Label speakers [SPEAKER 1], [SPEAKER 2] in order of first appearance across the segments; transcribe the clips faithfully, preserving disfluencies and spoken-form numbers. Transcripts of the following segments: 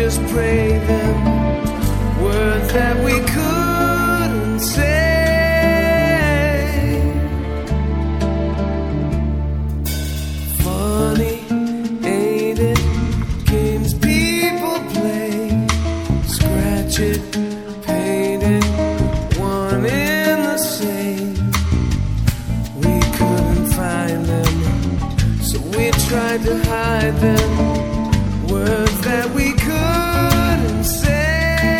[SPEAKER 1] just pray them words that we couldn't say. Funny, ain't it? Games people play. Scratch it, paint it, one in the same. We couldn't find them, so we tried to hide them. Words that we couldn't say.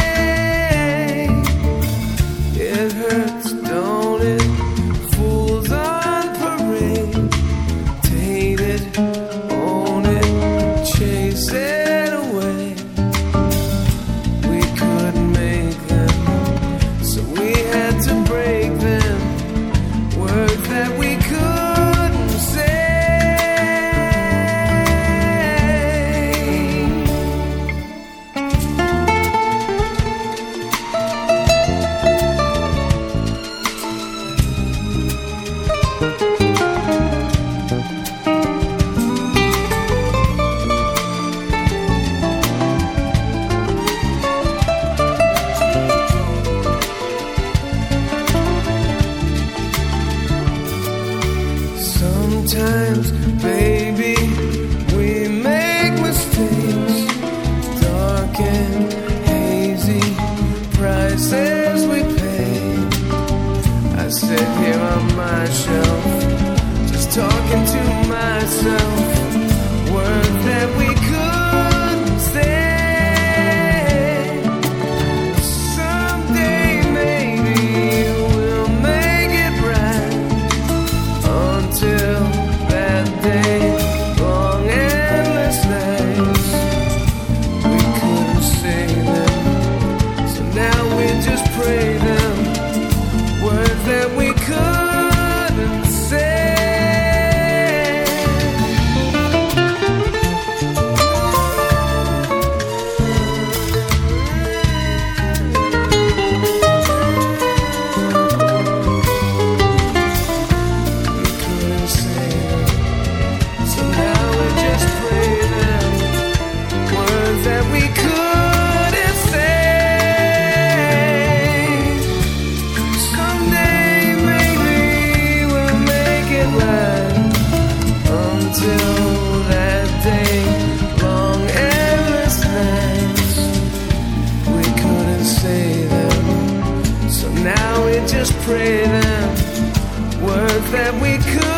[SPEAKER 1] It hurts, don't it? Fools on parade. Taint it, own it, chase it away. We couldn't make them, so we had to break them. Words that we couldn't say. Sometimes, baby, we make mistakes. Dark and hazy prices we pay. I sit here on my shelf, just talking to myself. Words that we couldn't say. Someday maybe we'll make it right. Until that day, long endless nights, we couldn't say them, so now we just pray them. Words that we couldn't say. Just pray them words that we could